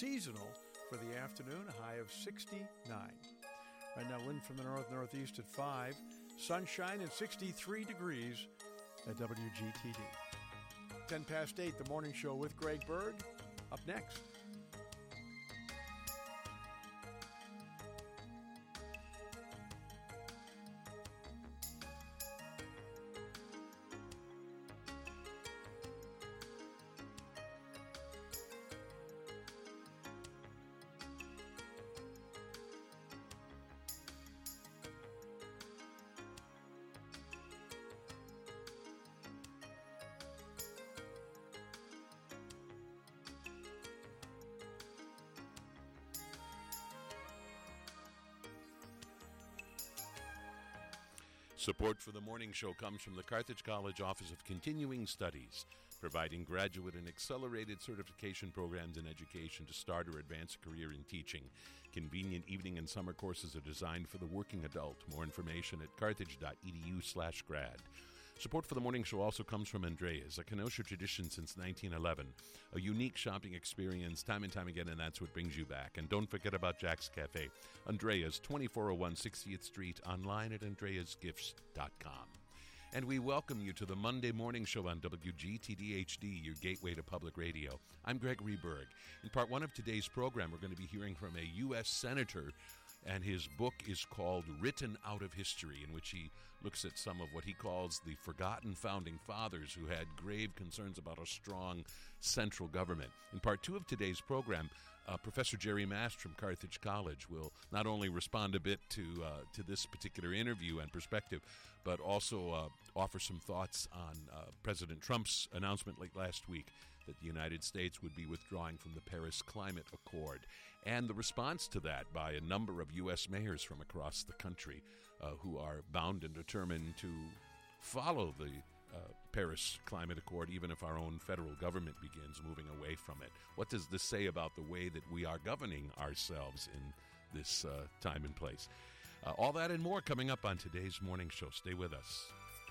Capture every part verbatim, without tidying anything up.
seasonal for the afternoon, a high of sixty-nine. Right now, wind from the north-northeast at five. Sunshine and sixty-three degrees at W G T D. ten past eight, the morning show with Greg Berg. Up next. Support for the morning show comes from the Carthage College Office of Continuing Studies, providing graduate and accelerated certification programs in education to start or advance a career in teaching. Convenient evening and summer courses are designed for the working adult. More information at carthage.edu slash grad. Support for the morning show also comes from Andrea's, a Kenosha tradition since nineteen eleven. A unique shopping experience time and time again, and that's what brings you back. And don't forget about Jack's Cafe. Andrea's, twenty-four oh one sixtieth Street, online at andreas gifts dot com. And we welcome you to the Monday morning show on W G T D H D, your gateway to public radio. I'm Gregory Berg. In part one of today's program, we're going to be hearing from a U S senator, and his book is called Written Out of History, in which he looks at some of what he calls the forgotten founding fathers who had grave concerns about a strong central government. In part two of today's program, uh, Professor Jerry Mast from Carthage College will not only respond a bit to uh, to this particular interview and perspective, but also uh, offer some thoughts on uh, President Trump's announcement late last week that the United States would be withdrawing from the Paris Climate Accord, and the response to that by a number of U S mayors from across the country uh, who are bound and determined to follow the uh, Paris Climate Accord, even if our own federal government begins moving away from it. What does this say about the way that we are governing ourselves in this uh, time and place? Uh, all that and more coming up on today's morning show. Stay with us.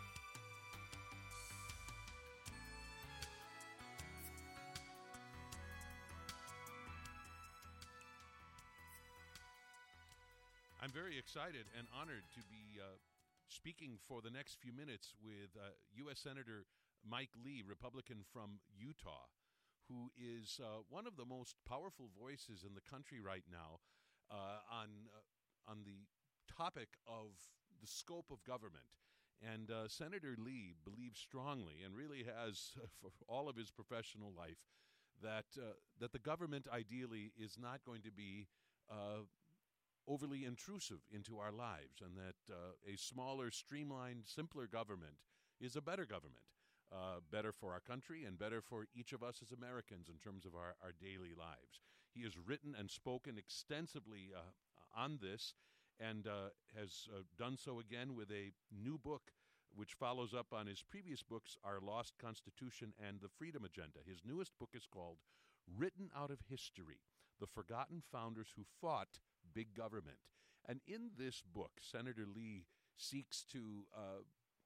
I'm very excited and honored to be uh, speaking for the next few minutes with uh, U S Senator Mike Lee, Republican from Utah, who is uh, one of the most powerful voices in the country right now uh, on uh, on the topic of the scope of government. And uh, Senator Lee believes strongly, and really has uh, for all of his professional life, that uh, that the government ideally is not going to be uh, overly intrusive into our lives, and that uh, a smaller, streamlined, simpler government is a better government, uh, better for our country and better for each of us as Americans in terms of our, our daily lives. He has written and spoken extensively uh, on this, and uh, has uh, done so again with a new book which follows up on his previous books, Our Lost Constitution and The Freedom Agenda. His newest book is called Written Out of History, The Forgotten Founders Who Fought Big Government. And in this book, Senator Lee seeks to uh,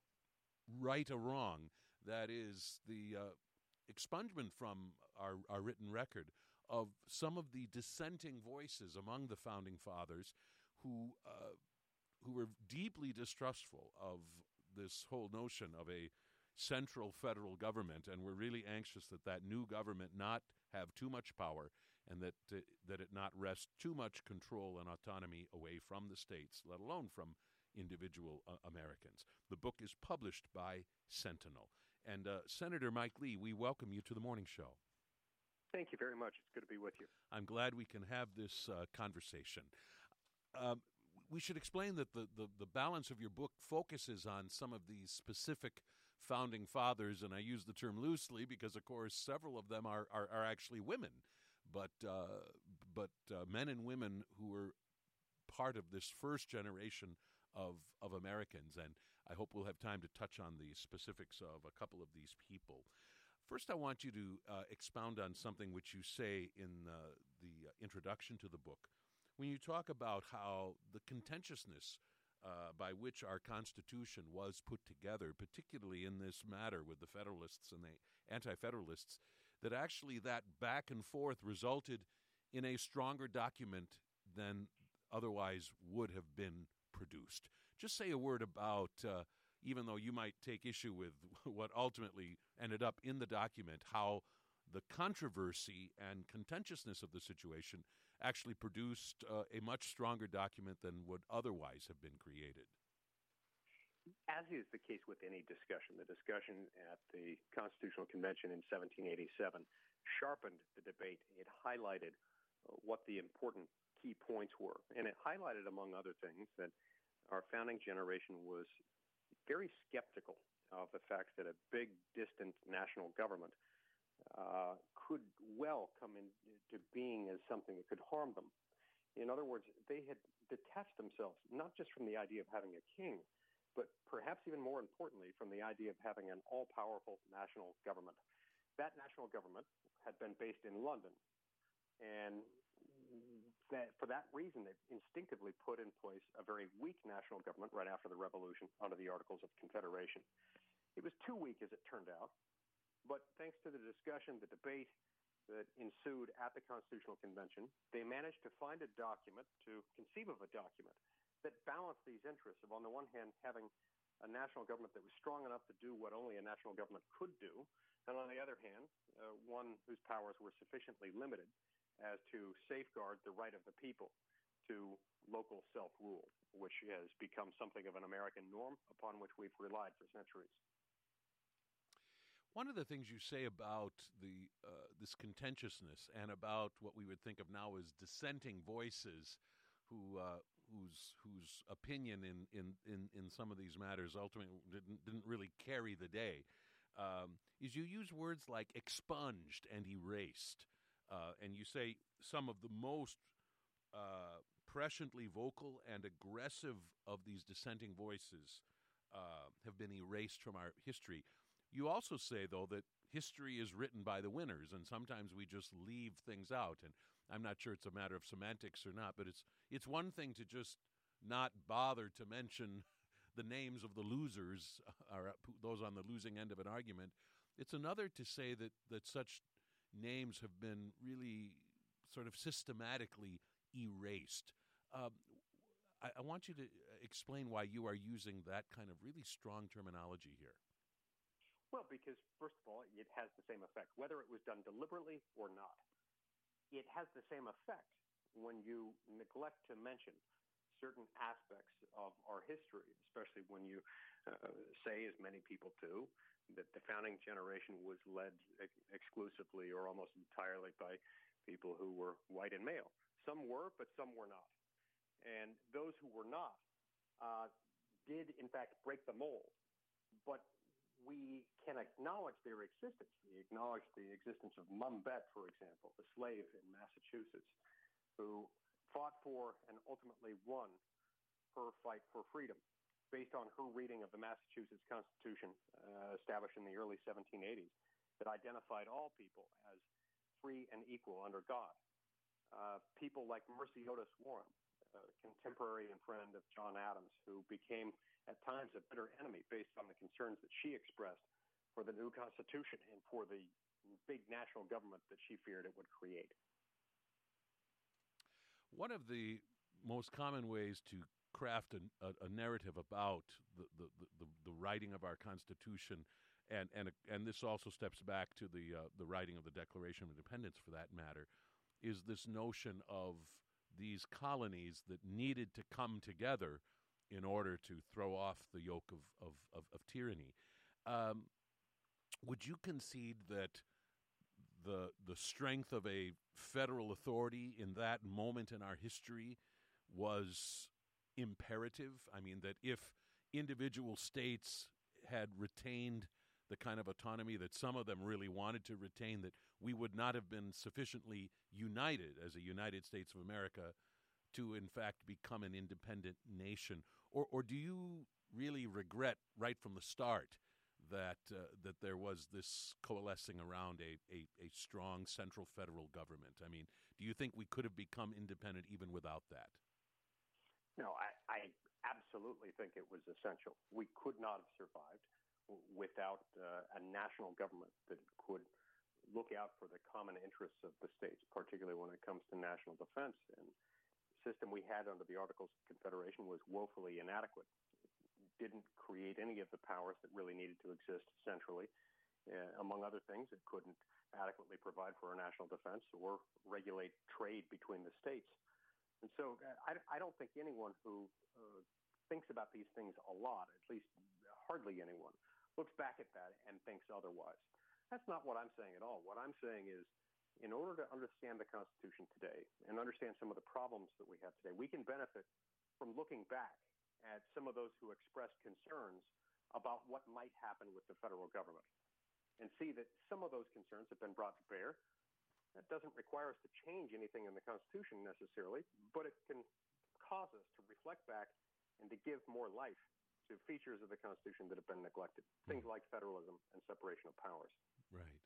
right a wrong, that is the uh, expungement from our, our written record of some of the dissenting voices among the founding fathers who uh, who were deeply distrustful of this whole notion of a central federal government, and we're really anxious that that new government not have too much power, and that uh, that it not wrest too much control and autonomy away from the states, let alone from individual uh, Americans. The book is published by Sentinel. And uh, Senator Mike Lee, we welcome you to the morning show. Thank you very much. It's good to be with you. I'm glad we can have this uh, conversation. Um, we should explain that the, the, the balance of your book focuses on some of these specific founding fathers, and I use the term loosely because, of course, several of them are, are, are actually women, but, uh, but uh, men and women who were part of this first generation of, of Americans, and I hope we'll have time to touch on the specifics of a couple of these people. First, I want you to uh, expound on something which you say in uh, the introduction to the book, when you talk about how the contentiousness uh, by which our Constitution was put together, particularly in this matter with the Federalists and the Anti-Federalists, that actually that back and forth resulted in a stronger document than otherwise would have been produced. Just say a word about, uh, even though you might take issue with what ultimately ended up in the document, how the controversy and contentiousness of the situation actually produced uh, a much stronger document than would otherwise have been created. As is the case with any discussion, the discussion at the Constitutional Convention in seventeen eighty-seven sharpened the debate. It highlighted uh, what the important key points were. And it highlighted, among other things, that our founding generation was very skeptical of the fact that a big, distant national government uh, could well come into being as something that could harm them. In other words, they had detached themselves not just from the idea of having a king, but perhaps even more importantly, from the idea of having an all-powerful national government. That national government had been based in London, and that for that reason, they instinctively put in place a very weak national government right after the Revolution under the Articles of Confederation. It was too weak, as it turned out, but thanks to the discussion, the debate that ensued at the Constitutional Convention, they managed to find a document, to conceive of a document that balanced these interests of, on the one hand, having a national government that was strong enough to do what only a national government could do, and on the other hand, uh, one whose powers were sufficiently limited as to safeguard the right of the people to local self-rule, which has become something of an American norm upon which we've relied for centuries. One of the things you say about the uh, this contentiousness and about what we would think of now as dissenting voices who uh, whose whose opinion in, in, in, in some of these matters ultimately didn't, didn't really carry the day, um, is you use words like expunged and erased. Uh, and you say some of the most uh, presciently vocal and aggressive of these dissenting voices uh, have been erased from our history. You also say, though, that history is written by the winners, and sometimes we just leave things out. And I'm not sure it's a matter of semantics or not, but it's it's one thing to just not bother to mention the names of the losers, or those on the losing end of an argument. It's another to say that that such names have been really sort of systematically erased. Um, I, I want you to explain why you are using that kind of really strong terminology here. Well, because, first of all, it has the same effect, whether it was done deliberately or not. It has the same effect when you neglect to mention certain aspects of our history, especially when you uh, say, as many people do, that the founding generation was led ex- exclusively or almost entirely by people who were white and male. Some were, but some were not. And those who were not uh, did, in fact, break the mold. But we can acknowledge their existence. We acknowledge the existence of Mum Bet, for example, the slave in Massachusetts, who fought for and ultimately won her fight for freedom based on her reading of the Massachusetts Constitution uh, established in the early seventeen eighties that identified all people as free and equal under God. Uh, people like Mercy Otis Warren, a contemporary and friend of John Adams, who became at times a bitter enemy based on the concerns that she expressed for the new Constitution and for the big national government that she feared it would create. One of the most common ways to craft a, a, a narrative about the, the, the, the writing of our Constitution, and and and this also steps back to the uh, the writing of the Declaration of Independence, for that matter, is this notion of these colonies that needed to come together in order to throw off the yoke of of, of, of tyranny. Um, would you concede that the the strength of a federal authority in that moment in our history was imperative? I mean, that if individual states had retained the kind of autonomy that some of them really wanted to retain, that we would not have been sufficiently united as a United States of America to, in fact, become an independent nation? Or, or do you really regret right from the start that uh, that there was this coalescing around a, a, a strong central federal government? I mean, do you think we could have become independent even without that? No, I, I absolutely think it was essential. We could not have survived w- without uh, a national government that could look out for the common interests of the states, particularly when it comes to national defense. And the system we had under the Articles of Confederation was woefully inadequate. It didn't create any of the powers that really needed to exist centrally. Uh, among other things, it couldn't adequately provide for our national defense or regulate trade between the states. And so uh, I, I don't think anyone who uh, thinks about these things a lot, at least hardly anyone, looks back at that and thinks otherwise. That's not what I'm saying at all. What I'm saying is, in order to understand the Constitution today and understand some of the problems that we have today, we can benefit from looking back at some of those who expressed concerns about what might happen with the federal government, and see that some of those concerns have been brought to bear. That doesn't require us to change anything in the Constitution necessarily, but it can cause us to reflect back and to give more life to features of the Constitution that have been neglected, things like federalism and separation of powers. Right.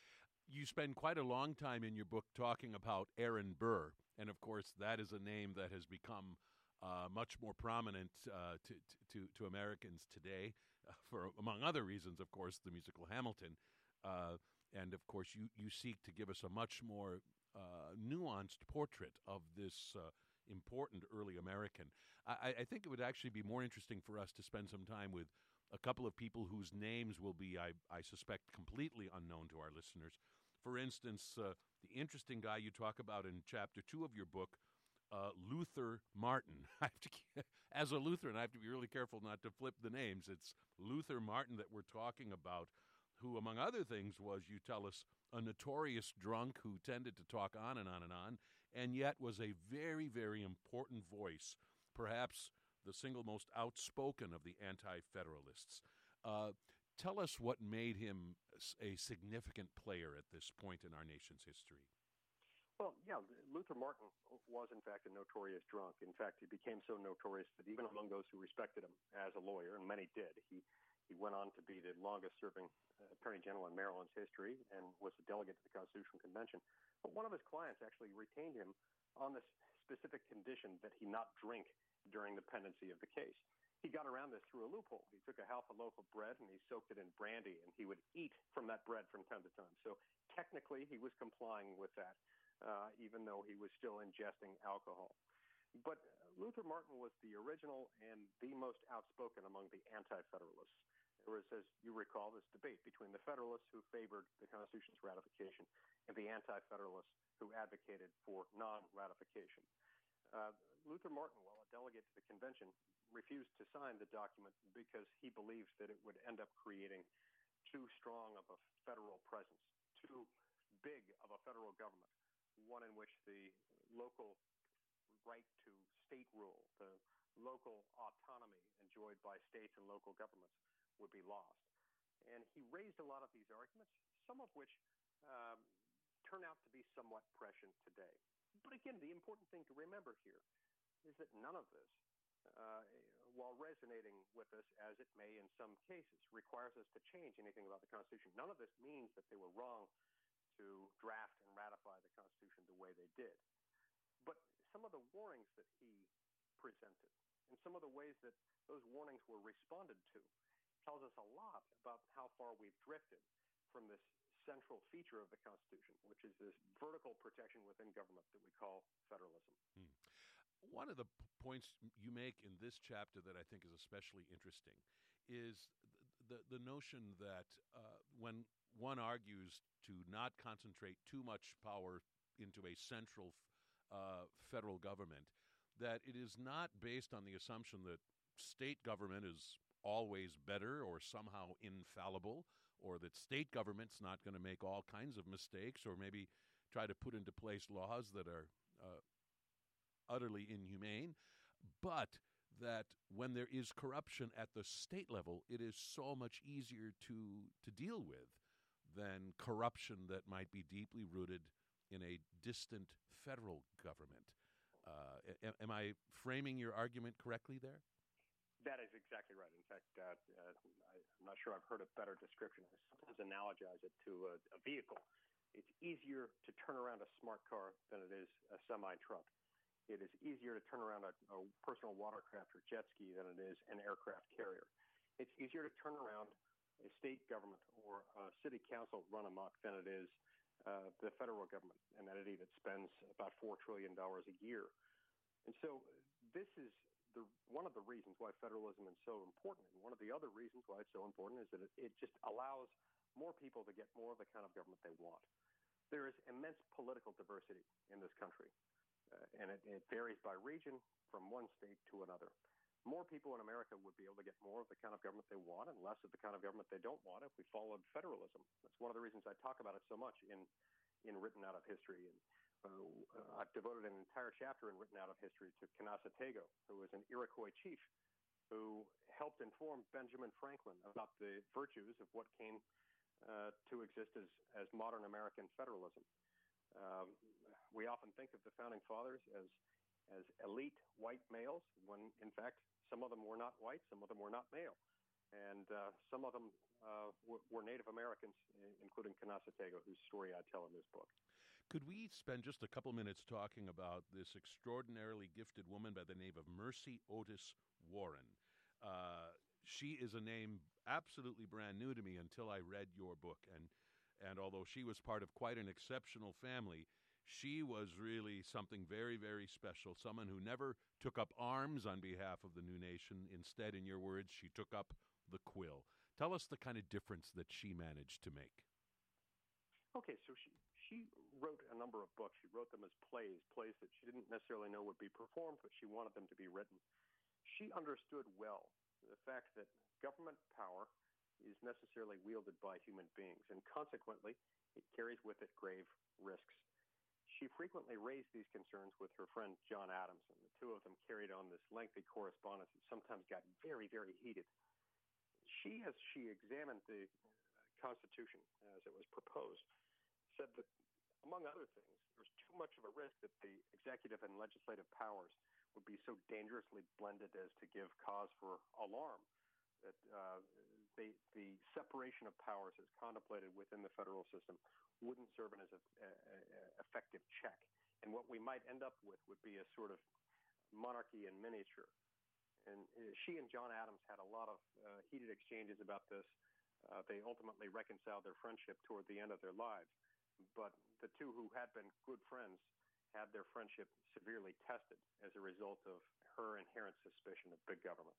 You spend quite a long time in your book talking about Aaron Burr, and of course that is a name that has become uh, much more prominent uh, to, to, to Americans today, uh, for, among other reasons, of course, the musical Hamilton. Uh, and, of course, you, you seek to give us a much more uh, nuanced portrait of this uh, important early American. I, I think it would actually be more interesting for us to spend some time with a couple of people whose names will be, I, I suspect, completely unknown to our listeners. For instance, uh, the interesting guy you talk about in chapter two of your book, Uh, Luther Martin. I have to, as a Lutheran, I have to be really careful not to flip the names. It's Luther Martin that we're talking about, who, among other things, was, you tell us, a notorious drunk who tended to talk on and on and on, and yet was a very, very important voice, perhaps the single most outspoken of the Anti-Federalists. Uh, tell us what made him a significant player at this point in our nation's history. Well, yeah, Luther Martin was, in fact, a notorious drunk. In fact, he became so notorious that even among those who respected him as a lawyer, and many did, he, he went on to be the longest-serving uh, Attorney General in Maryland's history and was a delegate to the Constitutional Convention. But one of his clients actually retained him on this specific condition that he not drink during the pendency of the case. He got around this through a loophole. He took a half a loaf of bread and he soaked it in brandy, and he would eat from that bread from time to time. So technically, he was complying with that. Uh, even though he was still ingesting alcohol. But Luther Martin was the original and the most outspoken among the Anti-Federalists. There was, as you recall, this debate between the Federalists who favored the Constitution's ratification and the Anti-Federalists who advocated for non-ratification. Uh, Luther Martin, while a delegate to the convention, refused to sign the document because he believed that it would end up creating too strong of a federal presence, too big of a federal government, one in which the local right to state rule, the local autonomy enjoyed by states and local governments would be lost. And he raised a lot of these arguments, some of which um, turn out to be somewhat prescient today. But again, the important thing to remember here is that none of this, uh, while resonating with us as it may in some cases, requires us to change anything about the Constitution. None of this means that they were wrong to draft and ratify the Constitution the way they did. But some of the warnings that he presented and some of the ways that those warnings were responded to tells us a lot about how far we've drifted from this central feature of the Constitution, which is this vertical protection within government that we call federalism. Hmm. One of the p- points you make in this chapter that I think is especially interesting is the, the, the notion that uh, when one argues to not concentrate too much power into a central uh, federal government, that it is not based on the assumption that state government is always better or somehow infallible, or that state government's not going to make all kinds of mistakes or maybe try to put into place laws that are uh, utterly inhumane, but that when there is corruption at the state level, it is so much easier to, to deal with than corruption that might be deeply rooted in a distant federal government. Uh, am, am I framing your argument correctly there? That is exactly right. In fact, uh, uh, I'm not sure I've heard a better description. I sometimes analogize it to a, a vehicle. It's easier to turn around a smart car than it is a semi-truck. It is easier to turn around a, a personal watercraft or jet ski than it is an aircraft carrier. It's easier to turn around a state government or a city council run amok than it is uh, the federal government, an entity that spends about four trillion dollars a year. And so this is the, one of the reasons why federalism is so important. And one of the other reasons why it's so important is that it, it just allows more people to get more of the kind of government they want. There is immense political diversity in this country, uh, and it, it varies by region from one state to another. More people in America would be able to get more of the kind of government they want and less of the kind of government they don't want if we followed federalism. That's one of the reasons I talk about it so much in, in Written Out of History. And uh, I've devoted an entire chapter in Written Out of History to Kenasatego, who was an Iroquois chief who helped inform Benjamin Franklin about the virtues of what came Uh, to exist as, as modern American federalism. Um, we often think of the Founding Fathers as as elite white males, when in fact some of them were not white, some of them were not male, and uh, some of them uh, w- were Native Americans, including Kenasatego, whose story I tell in this book. Could we spend just a couple minutes talking about this extraordinarily gifted woman by the name of Mercy Otis Warren? Uh, She is a name absolutely brand new to me until I read your book. And and although she was part of quite an exceptional family, she was really something very, very special, someone who never took up arms on behalf of the new nation. Instead, in your words, she took up the quill. Tell us the kind of difference that she managed to make. Okay, so she, she wrote a number of books. She wrote them as plays, plays that she didn't necessarily know would be performed, but she wanted them to be written. She understood well the fact that government power is necessarily wielded by human beings, and consequently, it carries with it grave risks. She frequently raised these concerns with her friend John Adams, and the two of them carried on this lengthy correspondence that sometimes got very, very heated. She, as she examined the Constitution as it was proposed, said that, among other things, there's too much of a risk that the executive and legislative powers would be so dangerously blended as to give cause for alarm, that uh, they, the separation of powers as contemplated within the federal system wouldn't serve as an effective check. And what we might end up with would be a sort of monarchy in miniature. And she and John Adams had a lot of uh, heated exchanges about this. Uh, they ultimately reconciled their friendship toward the end of their lives. But the two who had been good friends had their friendship severely tested as a result of her inherent suspicion of big government.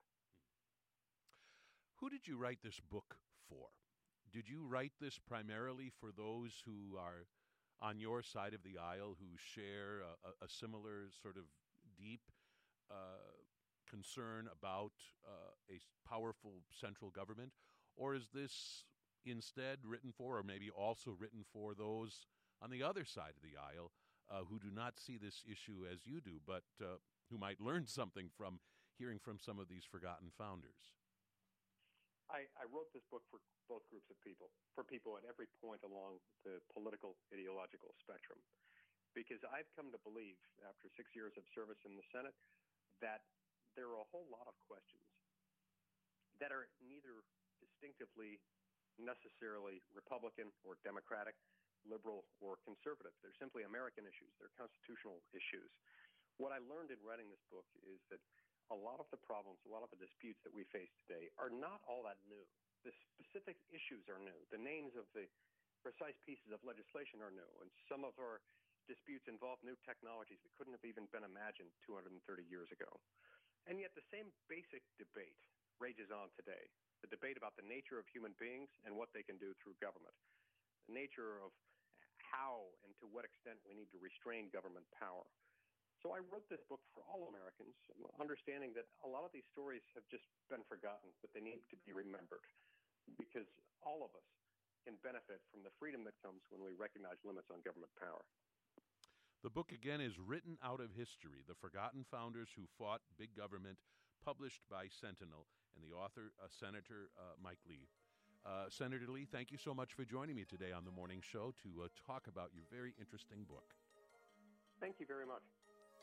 Who did you write this book for? Did you write this primarily for those who are on your side of the aisle, who share a, a similar sort of deep uh, concern about uh, a powerful central government? Or is this instead written for, or maybe also written for, those on the other side of the aisle Uh, who do not see this issue as you do, but uh, who might learn something from hearing from some of these forgotten founders? I, I wrote this book for both groups of people, for people at every point along the political ideological spectrum, because I've come to believe, after six years of service in the Senate, that there are a whole lot of questions that are neither distinctively necessarily Republican or Democratic, liberal or conservative. They're simply American issues. They're constitutional issues. What I learned in writing this book is that a lot of the problems, a lot of the disputes that we face today are not all that new. The specific issues are new. The names of the precise pieces of legislation are new. And some of our disputes involve new technologies that couldn't have even been imagined two hundred thirty years ago. And yet the same basic debate rages on today. The debate about the nature of human beings and what they can do through government. The nature of how and to what extent we need to restrain government power. So I wrote this book for all Americans, understanding that a lot of these stories have just been forgotten, but they need to be remembered, because all of us can benefit from the freedom that comes when we recognize limits on government power. The book, again, is Written Out of History, The Forgotten Founders Who Fought Big Government, published by Sentinel, and the author, uh, Senator uh, Mike Lee. Uh, Senator Lee, thank you so much for joining me today on the morning show to uh, talk about your very interesting book. Thank you very much.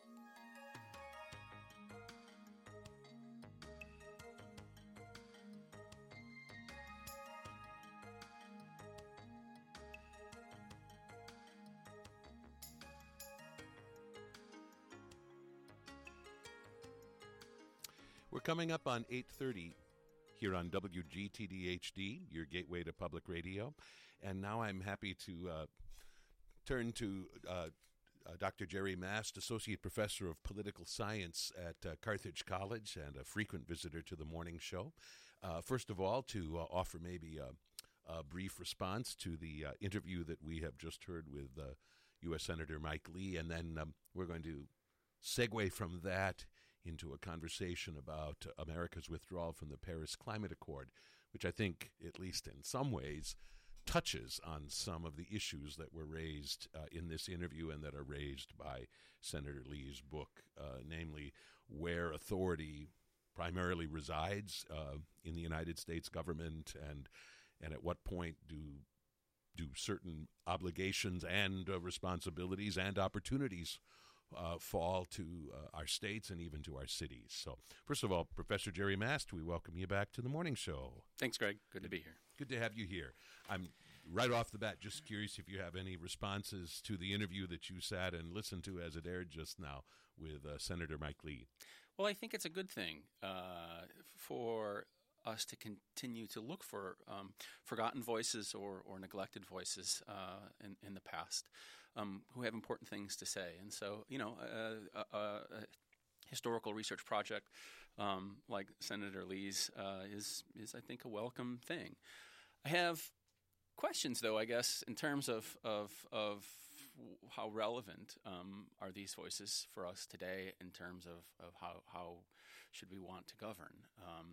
We're coming up on eight thirty here on W G T D H D, your gateway to public radio. And now I'm happy to uh, turn to uh, uh, Doctor Jerry Mast, Associate Professor of Political Science at uh, Carthage College and a frequent visitor to the morning show. Uh, first of all, to uh, offer maybe a, a brief response to the uh, interview that we have just heard with uh, U S Senator Mike Lee, and then um, we're going to segue from that into a conversation about uh, America's withdrawal from the Paris Climate Accord, which I think, at least in some ways, touches on some of the issues that were raised uh, in this interview and that are raised by Senator Lee's book, uh, namely where authority primarily resides uh, in the United States government, and and at what point do do certain obligations and uh, responsibilities and opportunities uh, fall to uh, our states and even to our cities. So, first of all, Professor Jerry Mast, we welcome you back to the morning show. Thanks, Greg. Good to be here. Good to have you here. I'm right off the bat just curious if you have any responses to the interview that you sat and listened to as it aired just now with uh, Senator Mike Lee. Well, I think it's a good thing uh, for us to continue to look for um, forgotten voices or, or neglected voices uh, in, in the past um, who have important things to say. And so, you know, a, a, a historical research project um, like Senator Lee's uh, is, is, I think, a welcome thing. I have questions, though, I guess, in terms of, of, of how relevant um, are these voices for us today in terms of, of how, how should we want to govern. Um,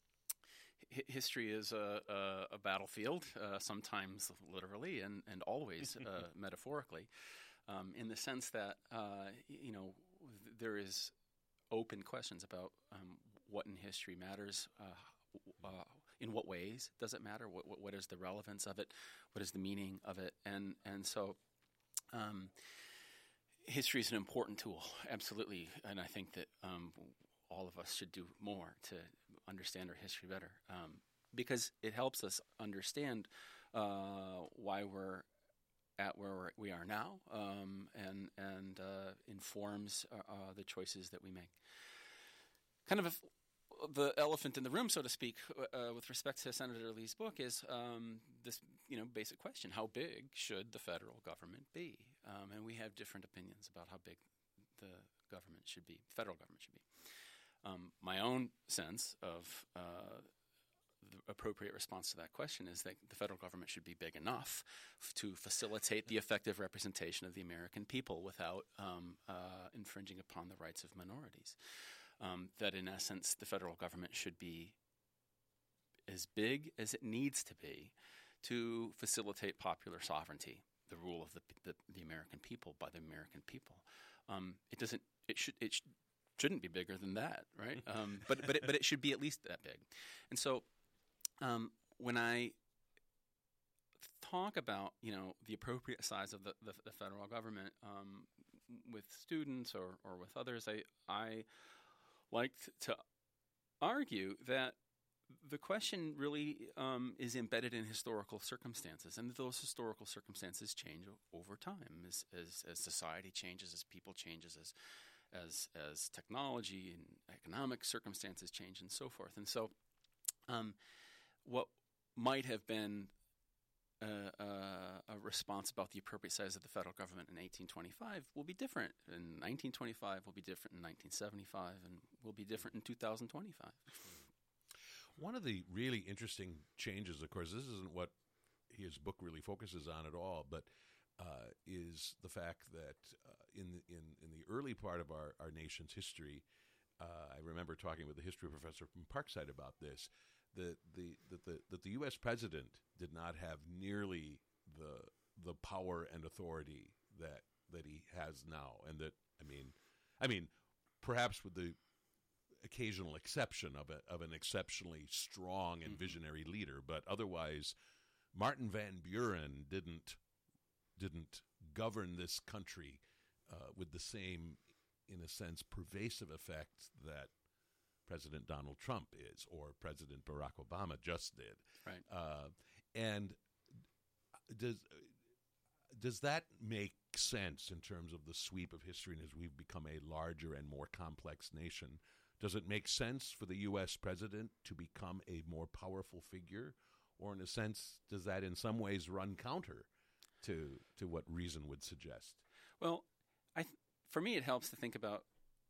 h- history is a, a, a battlefield, uh, sometimes literally and, and always uh, metaphorically, um, in the sense that, uh, you know, th- there is open questions about um, what in history matters, uh, uh, in what ways does it matter, what, what, what is the relevance of it, what is the meaning of it, and, and so Um, history is an important tool, absolutely, and I think that um, all of us should do more to understand our history better um, because it helps us understand uh, why we're at where we're, we are now um, and, and uh, informs uh, uh, the choices that we make. Kind of a The elephant in the room, so to speak, uh, with respect to Senator Lee's book is um, this, you know, basic question: how big should the federal government be? Um, and we have different opinions about how big the government should be, federal government should be. Um, my own sense of uh, the appropriate response to that question is that the federal government should be big enough f- to facilitate the effective representation of the American people without um, uh, infringing upon the rights of minorities. Um, that in essence the federal government should be as big as it needs to be to facilitate popular sovereignty, the rule of the the, the American people by the American people. Um, it doesn't. It should. It sh- shouldn't be bigger than that, right? Um, but but it, but it should be at least that big. And so um, when I talk about you know the appropriate size of the the, the federal government um, with students or or with others, I I. like to argue that the question really um, is embedded in historical circumstances, and that those historical circumstances change o- over time as, as as society changes, as people changes, as as as technology and economic circumstances change, and so forth. And so, um, what might have been A, a, a response about the appropriate size of the federal government in eighteen twenty-five will be different in nineteen twenty-five, will be different in nineteen seventy-five, and will be different in two thousand twenty-five. One of the really interesting changes, of course, this isn't what his book really focuses on at all, but uh, is the fact that uh, in, the, in in the early part of our, our nation's history, uh, I remember talking with a history professor from Parkside about this, that the that the that the U S president did not have nearly the the power and authority that that he has now, and that I mean, I mean, perhaps with the occasional exception of a, of an exceptionally strong and Mm-hmm. visionary leader, but otherwise, Martin Van Buren didn't didn't govern this country uh, with the same, in a sense, pervasive effect that President Donald Trump is, or President Barack Obama just did. Right. Uh, and does does that make sense in terms of the sweep of history, and as we've become a larger and more complex nation? Does it make sense for the U S president to become a more powerful figure? Or in a sense, does that in some ways run counter to to what reason would suggest? Well, I th- for me, it helps to think about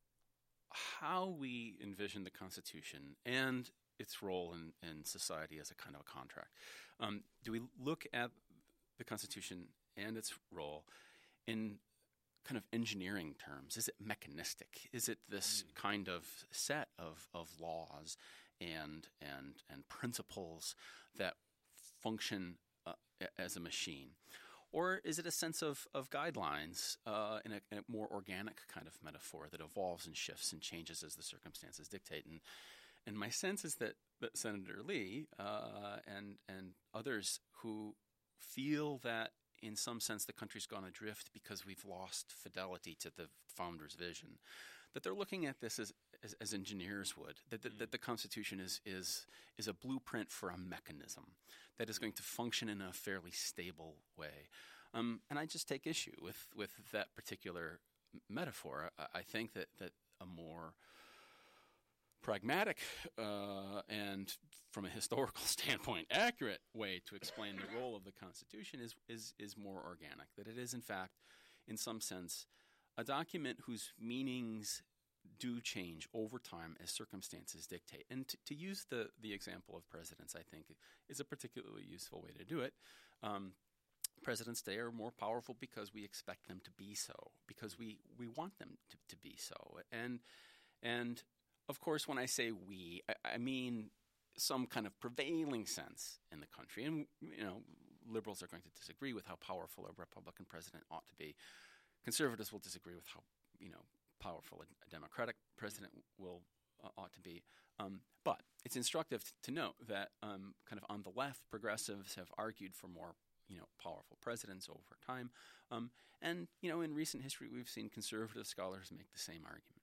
how we envision the Constitution and its role in, in society as a kind of a contract. Um, do we look at the Constitution and its role in kind of engineering terms? Is it mechanistic? Is it this mm. kind of set of, of laws and and and principles that function uh, as a machine? Or is it a sense of, of guidelines uh, in, a, in a more organic kind of metaphor that evolves and shifts and changes as the circumstances dictate? And and my sense is that, that Senator Lee uh, and and others who feel that in some sense the country's gone adrift because we've lost fidelity to the founder's vision, that they're looking at this as as, as engineers would, that the, mm. that the Constitution is is is a blueprint for a mechanism that is going to function in a fairly stable way. Um, and I just take issue with, with that particular metaphor. I, I think that, that a more pragmatic uh, and, from a historical standpoint, accurate way to explain the role of the Constitution is, is, is more organic, that it is, in fact, in some sense, a document whose meanings do change over time as circumstances dictate. And to, to use the, the example of presidents, I think, is a particularly useful way to do it. Um, presidents today are more powerful because we expect them to be so, because we, we want them to, to be so. And, and of course, when I say we, I, I mean some kind of prevailing sense in the country. And, you know, liberals are going to disagree with how powerful a Republican president ought to be. Conservatives will disagree with how, you know, powerful a Democratic president will uh, ought to be. Um, but it's instructive t- to note that um, kind of on the left, progressives have argued for more, you know, powerful presidents over time. Um, and, you know, in recent history, we've seen conservative scholars make the same argument.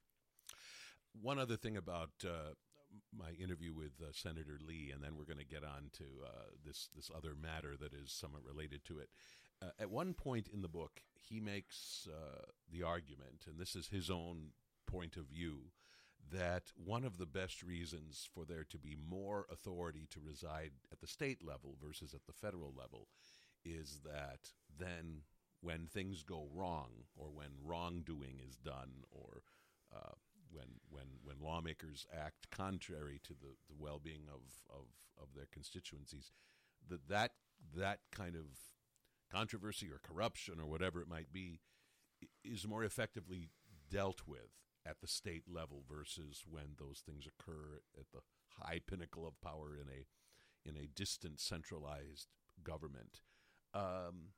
Mm. One other thing about uh, my interview with uh, Senator Lee, and then we're going to get on to uh, this, this other matter that is somewhat related to it. Uh, at one point in the book, he makes uh, the argument, and this is his own point of view, that one of the best reasons for there to be more authority to reside at the state level versus at the federal level is that then when things go wrong, or when wrongdoing is done, or uh, when when when lawmakers act contrary to the, the well-being of, of, of their constituencies, that that that kind of controversy or corruption or whatever it might be is more effectively dealt with at the state level versus when those things occur at the high pinnacle of power in a in a distant centralized government. Um,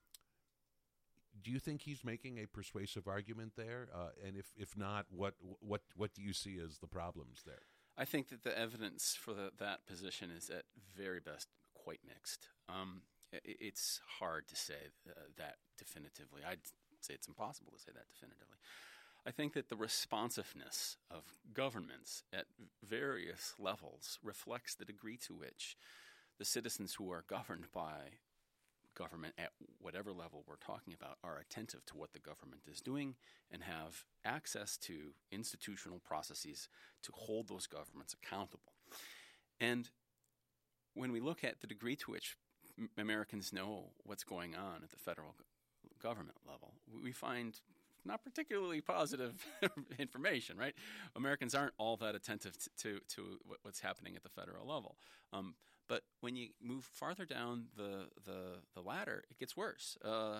do you think he's making a persuasive argument there? Uh, and if, if not, what what what do you see as the problems there? I think that the evidence for the, that position is at very best quite mixed. Um, It's hard to say uh, that definitively. I'd say it's impossible to say that definitively. I think that the responsiveness of governments at various levels reflects the degree to which the citizens who are governed by government at whatever level we're talking about are attentive to what the government is doing and have access to institutional processes to hold those governments accountable. And when we look at the degree to which Americans know what's going on at the federal government level, we find not particularly positive information, right? Americans aren't all that attentive to, to, to what's happening at the federal level. Um, but when you move farther down the, the, the ladder, it gets worse. Uh,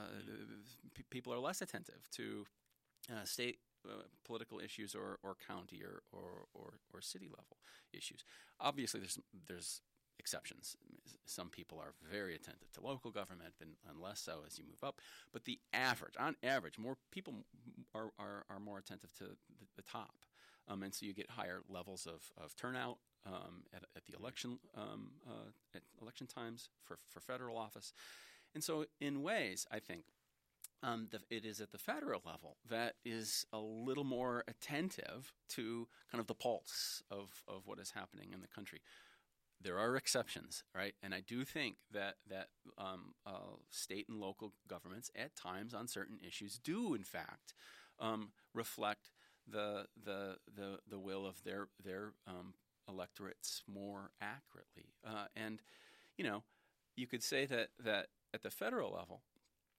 p- people are less attentive to uh, state uh, political issues or, or county or, or, or, or city level issues. Obviously, there's there's exceptions. Some people are very attentive to local government and, and less so as you move up. But the average, on average, more people are, are, are more attentive to the, the top. Um, and so you get higher levels of, of turnout um, at, at the election um, uh, at election times for, for federal office. And so in ways, I think, um, the, it is at the federal level that is a little more attentive to kind of the pulse of, of what is happening in the country. There are exceptions, right? And I do think that that um, uh, state and local governments at times on certain issues do, in fact, um, reflect the the the the will of their their um, electorates more accurately. Uh, and you know, you could say that that at the federal level,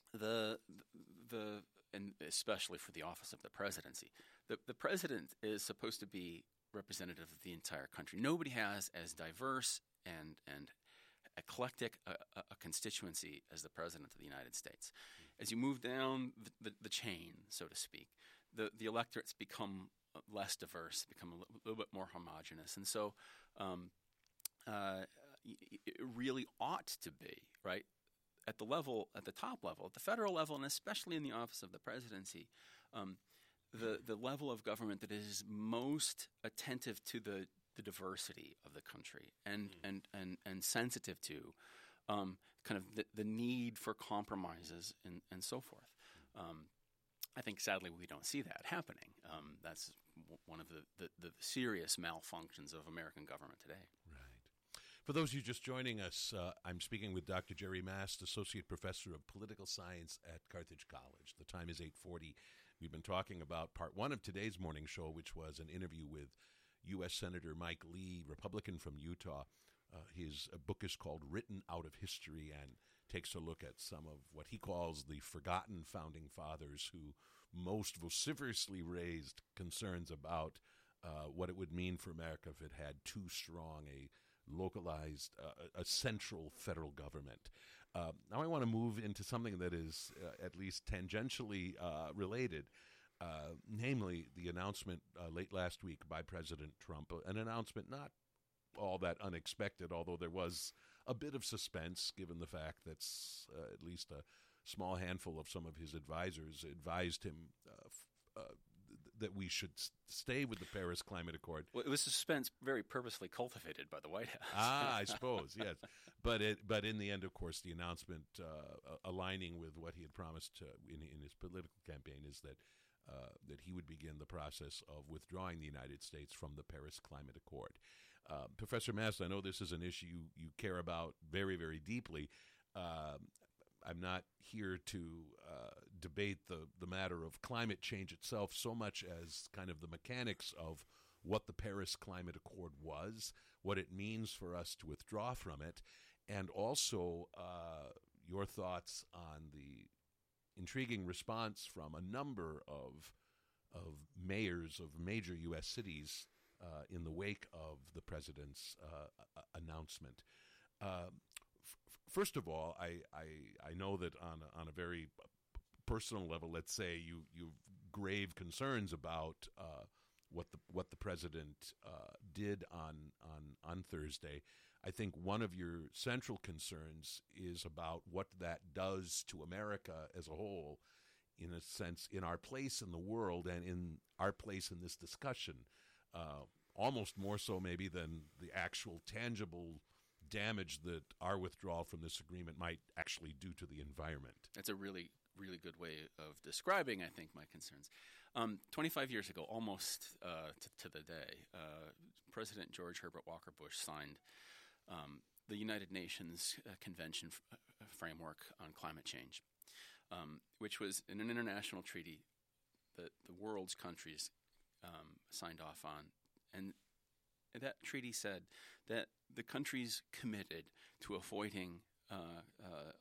the the and especially for the office of the presidency, the the president is supposed to be representative of the entire country. Nobody has as diverse and and eclectic a, a constituency as the president of the United States. As you move down the, the, the chain, so to speak, the the electorates become less diverse, become a little, little bit more homogenous, and so um, uh, it really ought to be right. At the level, at the top level, at the federal level, and especially in the office of the presidency, um, the the level of government that is most attentive to the, the diversity of the country and mm. and, and, and sensitive to um, kind of the, the need for compromises and, and so forth. Um, I think, sadly, we don't see that happening. Um, that's w- one of the, the, the serious malfunctions of American government today. Right. For those of you just joining us, uh, I'm speaking with Doctor Jerry Mast, Associate Professor of Political Science at Carthage College. The time is eight forty. We've been talking about part one of today's morning show, which was an interview with U S Senator Mike Lee, Republican from Utah. Uh, his uh, book is called Written Out of History and takes a look at some of what he calls the forgotten founding fathers who most vociferously raised concerns about uh, what it would mean for America if it had too strong a localized, uh, a central federal government. Uh, now I want to move into something that is uh, at least tangentially uh, related, uh, namely the announcement uh, late last week by President Trump, an announcement not all that unexpected, although there was a bit of suspense given the fact that uh, at least a small handful of some of his advisors advised him uh, f- uh, that we should s- stay with the Paris Climate Accord. Well, it was suspense very purposely cultivated by the White House. ah, I suppose, yes. But it, but in the end, of course, the announcement uh, aligning with what he had promised uh, in, in his political campaign is that uh, that he would begin the process of withdrawing the United States from the Paris Climate Accord. Uh, Professor Mast, I know this is an issue you, you care about very, very deeply. Uh, I'm not here to uh, debate the, the matter of climate change itself so much as kind of the mechanics of what the Paris Climate Accord was, what it means for us to withdraw from it, and also uh, your thoughts on the intriguing response from a number of of mayors of major U S cities uh, in the wake of the president's uh, announcement. Uh, First of all, I, I, I know that on a, on a very personal level, let's say you you've grave concerns about uh, what the what the president uh, did on on on Thursday. I think one of your central concerns is about what that does to America as a whole, in a sense, in our place in the world and in our place in this discussion, uh, almost more so maybe than the actual tangible damage that our withdrawal from this agreement might actually do to the environment. That's a really, really good way of describing, I think, my concerns. Um, twenty-five years ago, almost uh, to, to the day, uh, President George Herbert Walker Bush signed um, the United Nations uh, Convention f- uh, Framework on Climate Change, um, which was an international treaty that the world's countries um, signed off on. And that treaty said that the countries committed to avoiding uh, uh,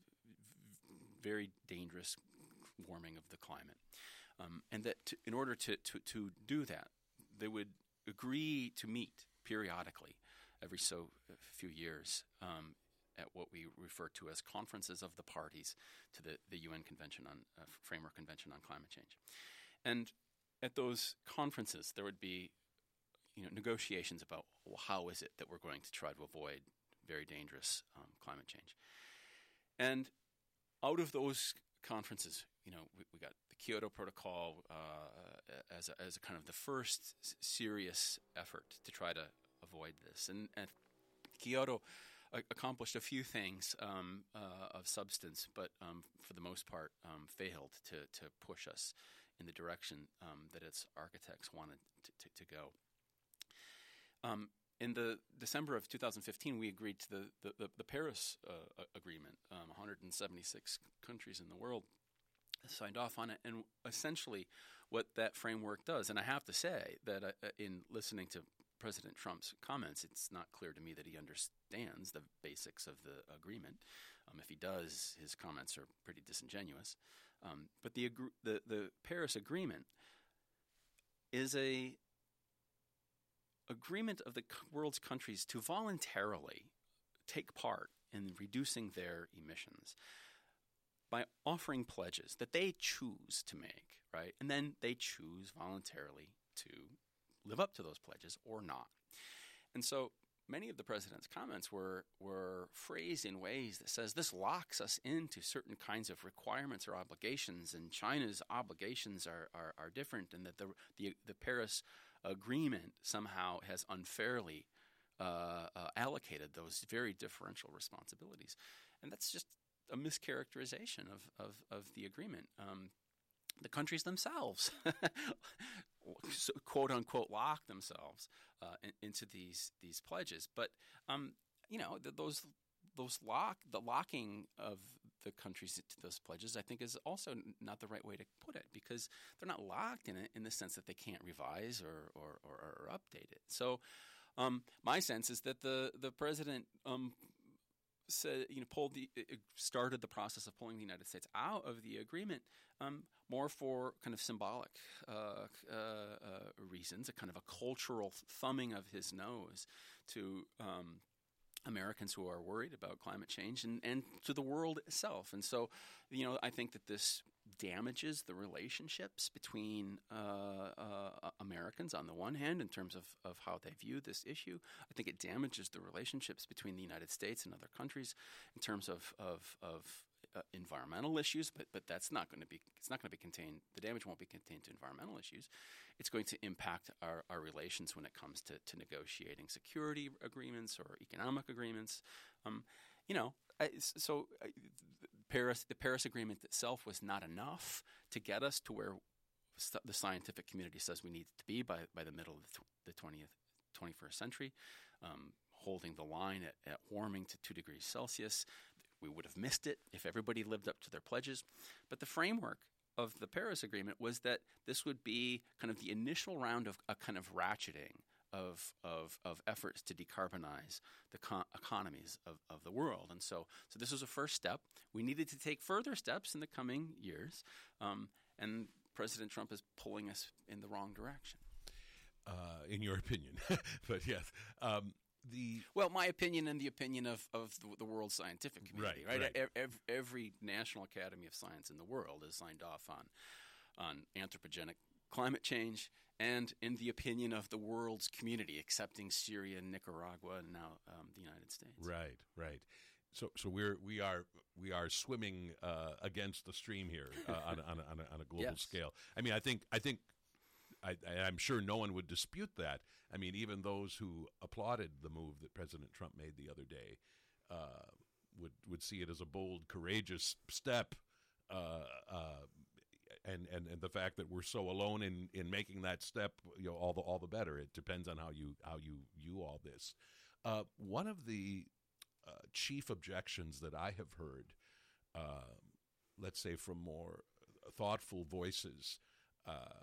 very dangerous warming of the climate, um, and that to, in order to, to, to do that, they would agree to meet periodically every so few years um, at what we refer to as conferences of the parties to the, the U N Convention on uh, Framework Convention on Climate Change. And at those conferences, there would be you know, negotiations about, well, how is it that we're going to try to avoid very dangerous um, climate change. And out of those conferences, you know, we, we got the Kyoto Protocol uh, as, a, as a kind of the first s- serious effort to try to avoid this. And, and Kyoto a- accomplished a few things um, uh, of substance, but um, for the most part um, failed to, to push us in the direction um, that its architects wanted to, to, to go. Um, in the December of two thousand fifteen, we agreed to the, the, the, the Paris uh, Agreement. Um, one hundred seventy-six countries in the world signed off on it. And essentially what that framework does, and I have to say that uh, in listening to President Trump's comments, it's not clear to me that he understands the basics of the agreement. Um, if he does, his comments are pretty disingenuous. Um, but the, agr- the the Paris Agreement is a agreement of the c- world's countries to voluntarily take part in reducing their emissions by offering pledges that they choose to make, right? And then they choose voluntarily to live up to those pledges or not. And so many of the president's comments were were phrased in ways that says this locks us into certain kinds of requirements or obligations, and China's obligations are are, are different, and that the, the the Paris Agreement somehow has unfairly uh, uh, allocated those very differential responsibilities. And that's just a mischaracterization of, of, of the agreement. Um, the countries themselves, quote unquote, lock themselves uh, in, into these these pledges. But um, you know, th- those those lock the locking of the countries into those pledges, I think, is also n- not the right way to put it, because they're not locked in it in the sense that they can't revise or or, or, or update it. So, um, my sense is that the the president um, said, you know, pulled the started the process of pulling the United States out of the agreement um, more for kind of symbolic uh, uh, uh, reasons, a kind of a cultural thumbing of his nose to um, Americans who are worried about climate change, and, and to the world itself. And so, you know, I think that this damages the relationships between uh, uh, Americans on the one hand in terms of, of how they view this issue. I think it damages the relationships between the United States and other countries in terms of of, of uh, environmental issues, but but that's not going to be it's not going to be contained. The damage won't be contained to environmental issues. It's going to impact our, our relations when it comes to, to negotiating security agreements or economic agreements. Um, you know, I, so I, Paris, the Paris Agreement itself was not enough to get us to where st- the scientific community says we need to be by, by the middle of the, tw- the twentieth, twenty-first century, um, holding the line at, at warming to two degrees Celsius. We would have missed it if everybody lived up to their pledges. But the framework of the Paris Agreement was that this would be kind of the initial round of a kind of ratcheting of of, of efforts to decarbonize the co- economies of, of the world. And so so this was a first step. We needed to take further steps in the coming years, um, and President Trump is pulling us in the wrong direction. Uh, in your opinion. But yes. Um, The well, my opinion and the opinion of, of the, the world scientific community, right? right? right. Every, every National Academy of Science in the world has signed off on on anthropogenic climate change, and in the opinion of the world's community, excepting Syria, Nicaragua, and now um, the United States. Right, right. So, so we're we are we are swimming uh, against the stream here uh, on on on a, on a global yes. scale. I mean, I think I think. I, I'm sure no one would dispute that. I mean, even those who applauded the move that President Trump made the other day uh, would would see it as a bold, courageous step, uh, uh, and and and the fact that we're so alone in, in making that step, you know, all the all the better. It depends on how you how you view all this. Uh, one of the uh, chief objections that I have heard, uh, let's say from more thoughtful voices, Uh,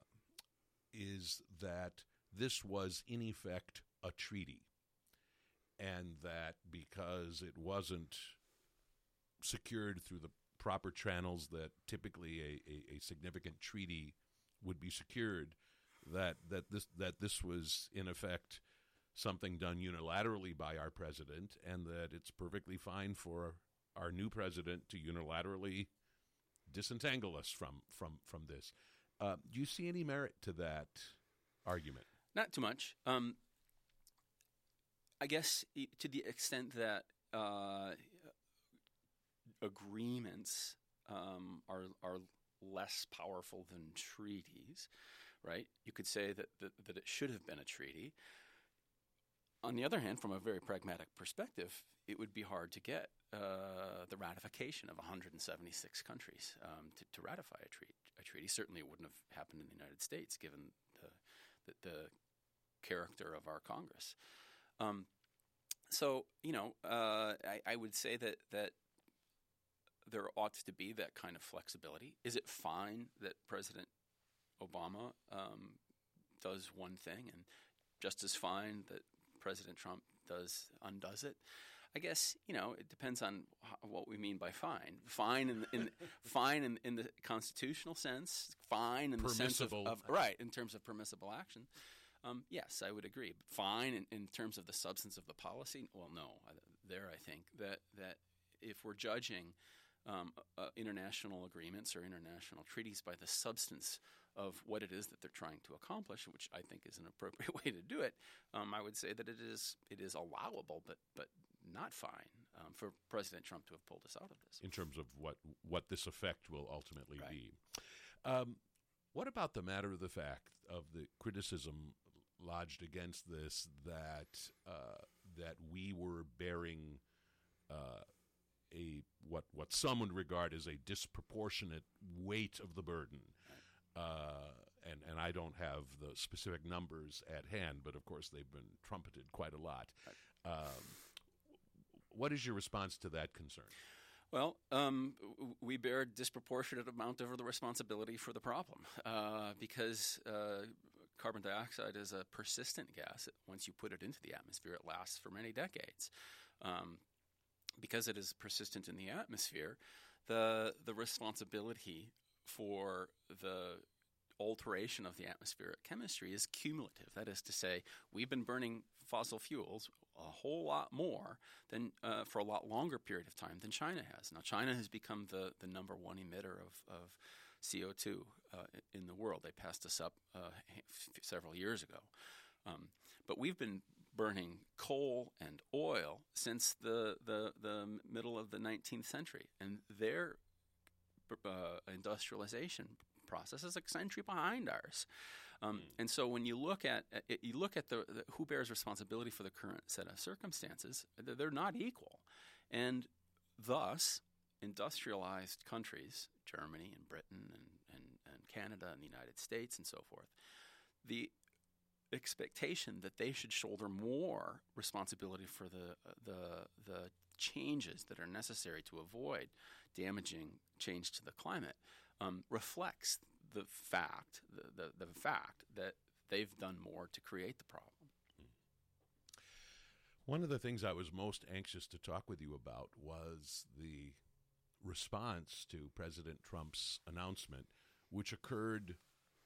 is that this was in effect a treaty, and that because it wasn't secured through the proper channels that typically a, a, a significant treaty would be secured, that that this that this was in effect something done unilaterally by our president, and that it's perfectly fine for our new president to unilaterally disentangle us from from from this. Uh, do you see any merit to that argument? Not too much. Um, I guess to the extent that uh, agreements um, are are less powerful than treaties, right? You could say that, that that it should have been a treaty. On the other hand, from a very pragmatic perspective, it would be hard to get uh, the ratification of one hundred seventy-six countries um, to, to ratify a treaty. A treaty certainly it wouldn't have happened in the United States, given the the, the character of our Congress. Um, so, you know, uh, I, I would say that that there ought to be that kind of flexibility. Is it fine that President Obama um, does one thing, and just as fine that President Trump does undoes it? I guess, you know, it depends on h- what we mean by fine. Fine in, in fine in, in the constitutional sense. Fine in the sense of, of right in terms of permissible action. Um, yes, I would agree. Fine in, in terms of the substance of the policy. Well, no. There, I think that that if we're judging um, uh, international agreements or international treaties by the substance of what it is that they're trying to accomplish, which I think is an appropriate way to do it, um, I would say that it is it is allowable, but but not fine um, for President Trump to have pulled us out of this. In terms of what what this effect will ultimately Right. be. Um, what about the matter of the fact of the criticism lodged against this that uh, that we were bearing uh, a what what some would regard as a disproportionate weight of the burden? Uh, and, and I don't have the specific numbers at hand, but of course they've been trumpeted quite a lot. Um, what is your response to that concern? Well, um, w- we bear a disproportionate amount of the responsibility for the problem uh, because uh, carbon dioxide is a persistent gas. Once you put it into the atmosphere, it lasts for many decades. Um, because it is persistent in the atmosphere, the the responsibility for the alteration of the atmospheric chemistry is cumulative. That is to say, we've been burning fossil fuels a whole lot more than uh, for a lot longer period of time than China has. Now, China has become the, the number one emitter of, of C O two uh, in the world. They passed us up uh, f- several years ago. Um, but we've been burning coal and oil since the, the, the middle of the nineteenth century, and their uh, industrialization process is a century behind ours. Um, mm. And so when you look at uh, you look at the, the who bears responsibility for the current set of circumstances, they're not equal, and thus industrialized countries, Germany and Britain and, and, and Canada and the United States and so forth, the expectation that they should shoulder more responsibility for the the the changes that are necessary to avoid damaging change to the climate um, reflects the fact the, the the fact that they've done more to create the problem. One of the things I was most anxious to talk with you about was the response to President Trump's announcement, which occurred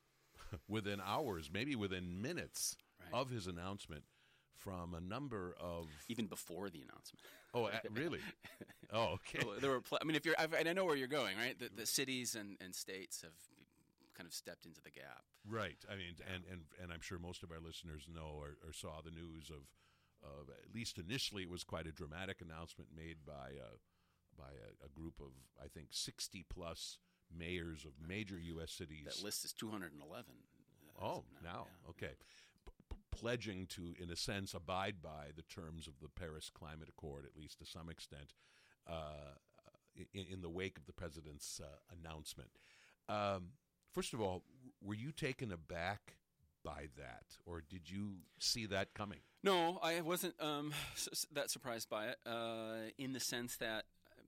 within hours, maybe within minutes right. of his announcement, from a number of even before the announcement. Oh, uh, really? Oh, okay. Well, there were. Pl- I mean, if you're, I've, and I know where you're going, right? The, the cities and, and states have kind of stepped into the gap. Right. I mean, and, and, and I'm sure most of our listeners know or, or saw the news of, of at least initially it was quite a dramatic announcement made by a, by a, a group of, I think, sixty plus mayors of major U S cities. That list is two hundred eleven. Oh, now, now. Yeah. Okay. P- p- pledging to, in a sense, abide by the terms of the Paris Climate Accord, at least to some extent, uh, in, in the wake of the president's uh, announcement. Um, first of all, were you taken aback by that, or did you see that coming? No, I wasn't um, s- that surprised by it, uh, in the sense that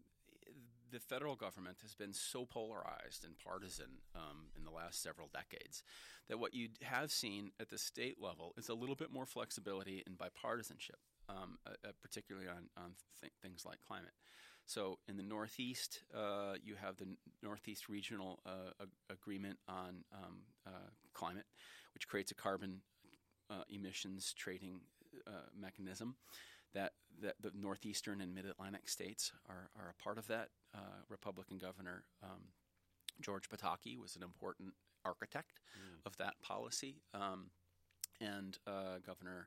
the federal government has been so polarized and partisan um, in the last several decades that what you have seen at the state level is a little bit more flexibility and bipartisanship, um, uh, particularly on, on th- things like climate. So in the Northeast, uh, you have the Northeast Regional uh, ag- Agreement on um, uh, climate, which creates a carbon uh, emissions trading uh, mechanism. That, that the northeastern and mid-Atlantic states are, are a part of that. Uh, Republican Governor um, George Pataki was an important architect mm. of that policy, um, and uh, Governor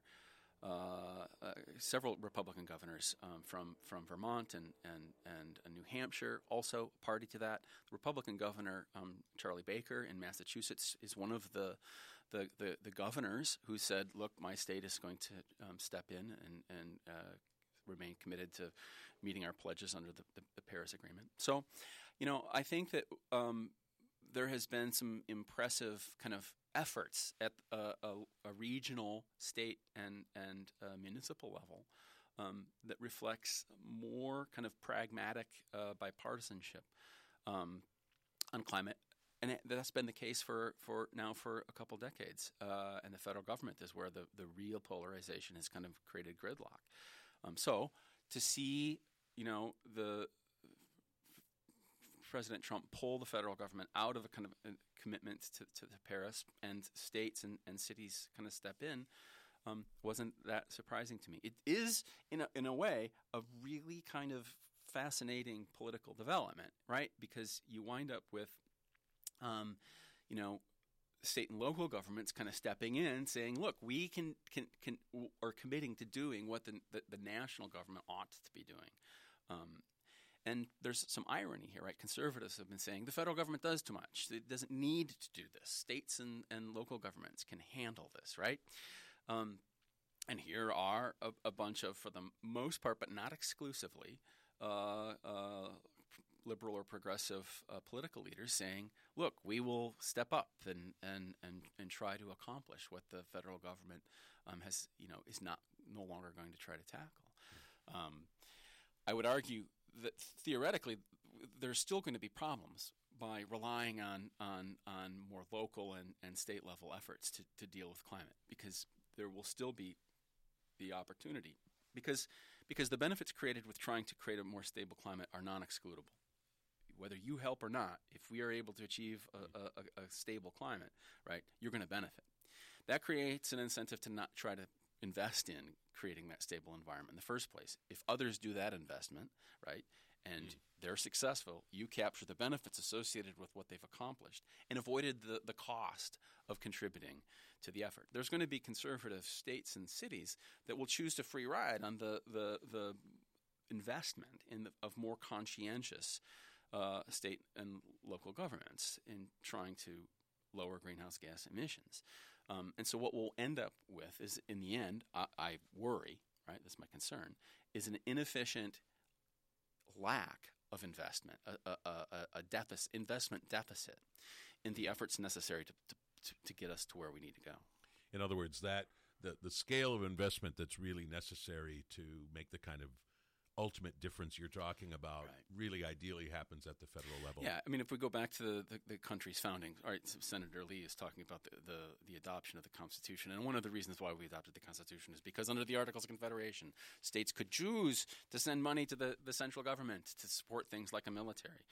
uh, uh, several Republican governors um, from from Vermont and and and uh, New Hampshire also party to that. The Republican Governor um, Charlie Baker in Massachusetts is one of the The, the, the governors who said, look, my state is going to um, step in and, and uh, remain committed to meeting our pledges under the, the, the Paris Agreement. So, you know, I think that um, there has been some impressive kind of efforts at a, a, a regional, state, and, and uh, municipal level um, that reflects more kind of pragmatic uh, bipartisanship um, on climate. And it, that's been the case for, for now for a couple decades. Uh, and the federal government is where the, the real polarization has kind of created gridlock. Um, so to see, you know, the President Trump pull the federal government out of a kind of a commitment to, to, to Paris, and states and, and cities kind of step in, um, wasn't that surprising to me. It is, in a, in a way, a really kind of fascinating political development, right? Because you wind up with, um, you know, state and local governments kind of stepping in, saying, "Look, we can can can are committing to doing what the the, the national government ought to be doing." Um, And there's some irony here, right? Conservatives have been saying the federal government does too much. It doesn't need to do this. States and, and local governments can handle this, right? Um, and here are a, a bunch of, for the most part, but not exclusively, uh, uh, liberal or progressive uh, political leaders saying, look, we will step up and, and, and, and try to accomplish what the federal government um, has, you know, is not no longer going to try to tackle. Um, I would argue that theoretically there's still going to be problems by relying on on, on more local and, and state level efforts to, to deal with climate, because there will still be the opportunity because because the benefits created with trying to create a more stable climate are non-excludable. Whether you help or not, if we are able to achieve a, a, a stable climate, right, you're going to benefit. That creates an incentive to not try to invest in creating that stable environment in the first place. If others do that investment, right, and mm. they're successful, you capture the benefits associated with what they've accomplished and avoided the, the cost of contributing to the effort. There's going to be conservative states and cities that will choose to free ride on the the, the investment in the, of more conscientious uh, state and local governments in trying to lower greenhouse gas emissions. Um, and so what we'll end up with is, in the end, I, I worry, right, that's my concern, is an inefficient lack of investment, a, a, a, a deficit, investment deficit in the efforts necessary to, to, to get us to where we need to go. In other words, that the, the scale of investment that's really necessary to make the kind of ultimate difference you're talking about right. really ideally happens at the federal level. Yeah, I mean, if we go back to the, the, the country's founding, all right, so Senator Lee is talking about the, the, the adoption of the Constitution, and one of the reasons why we adopted the Constitution is because under the Articles of Confederation, states could choose to send money to the, the central government to support things like a military.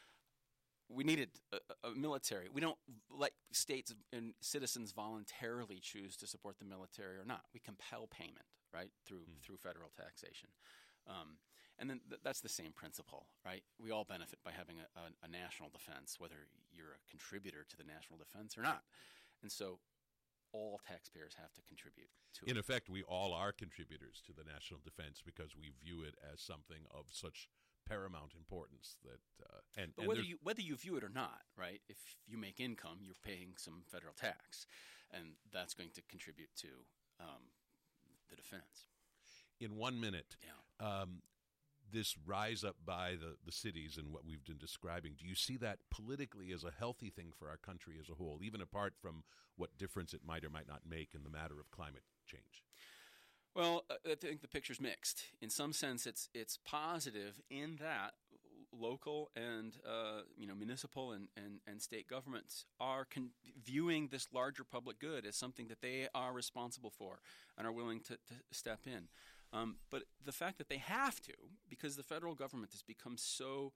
We needed a, a military. We don't let states and citizens voluntarily choose to support the military or not. We compel payment, right, through mm. through federal taxation. Um, and then th- that's the same principle, right? We all benefit by having a, a, a national defense, whether you're a contributor to the national defense or not. And so all taxpayers have to contribute to In it. effect, we all are contributors to the national defense because we view it as something of such paramount importance that uh, and, but and whether you whether you view it or not, right? If you make income, you're paying some federal tax, and that's going to contribute to um, the defense. In one minute, Yeah. um, this rise up by the, the cities and what we've been describing, do you see that politically as a healthy thing for our country as a whole, even apart from what difference it might or might not make in the matter of climate change? Well, I think the picture's mixed. In some sense, it's it's positive in that local and uh, you know municipal and, and, and state governments are con- viewing this larger public good as something that they are responsible for and are willing to, to step in. Um, but the fact that they have to, because the federal government has become so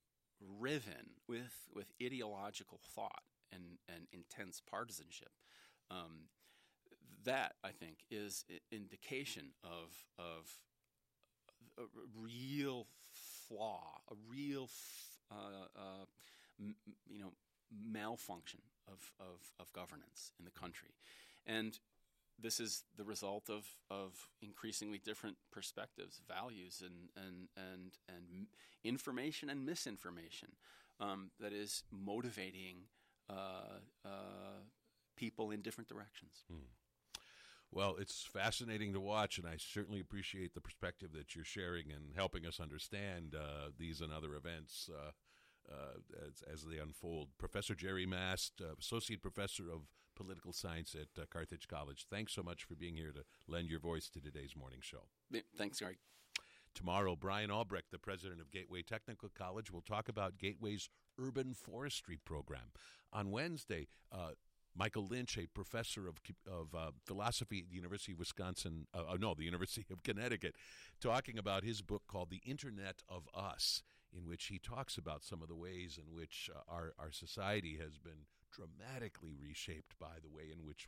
riven with with ideological thought and, and intense partisanship, um, that I think is an indication of of a real flaw, a real f- uh, uh, m- you know malfunction of, of of governance in the country, and this is the result of, of increasingly different perspectives, values, and and and and information and misinformation um, that is motivating uh, uh, people in different directions. Hmm. Well, it's fascinating to watch, and I certainly appreciate the perspective that you're sharing and helping us understand uh, these and other events uh, uh, as, as they unfold. Professor Jerry Mast, uh, Associate Professor of Political Science at uh, Carthage College, thanks so much for being here to lend your voice to today's morning show. Thanks, Gary. Tomorrow, Brian Albrecht, the president of Gateway Technical College, will talk about Gateway's urban forestry program. On Wednesday, uh, Michael Lynch, a professor of of uh, philosophy at the University of Wisconsin, uh, no, the University of Connecticut, talking about his book called The Internet of Us, in which he talks about some of the ways in which uh, our, our society has been dramatically reshaped by the way in which